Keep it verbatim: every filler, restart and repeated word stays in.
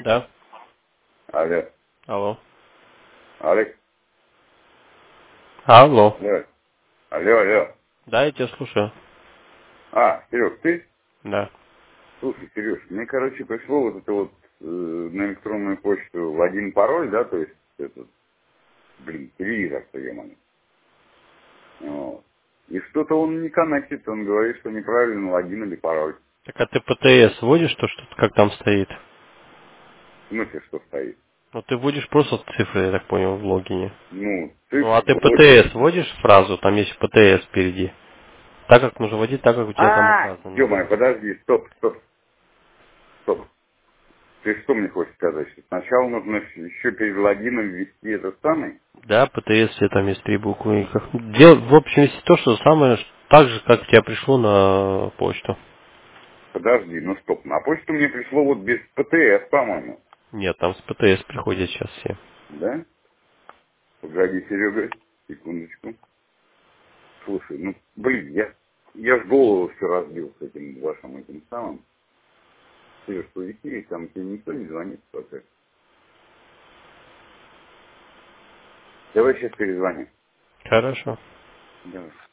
Да. Алло. Алло. Олег. Алло. Алло. Алло, алло. Да, я тебя слушаю. А, Серег, ты? Да. Слушай, Сереж, мне, короче, пришло вот это вот э, на электронную почту в один пароль, да, то есть этот, блин, телевизор-то, ё-моё. Вот. И что-то он не коннектит, он говорит, что неправильно логин или пароль. Так а ты ПТС вводишь, то что как там стоит? В смысле, что стоит? Ну ты вводишь просто цифры, я так понял, в логине. Ну, Ну а цифры ты вроде... ПТС вводишь фразу, там есть ПТС впереди. Так как нужно вводить, так как у тебя там А, указано. ё-моё, подожди, стоп, стоп, стоп. Ты что мне хочешь сказать? Что сначала нужно еще перед логином ввести этот самый? Да, ПТС, все там есть три буквы. И как- Дел, в общем, есть то, что самое, так же, как у тебя пришло на почту. Подожди, ну стоп, на почту мне пришло вот без ПТС, по-моему. Нет, там с ПТС приходят сейчас все. Да? Погоди, Серега, секундочку. Слушай, ну, блин, я, я ж голову все разбил с этим вашим этим самым. Сереж, по эфире, там тебе никто не звонит пока. Давай сейчас перезвоним. Хорошо. Давай.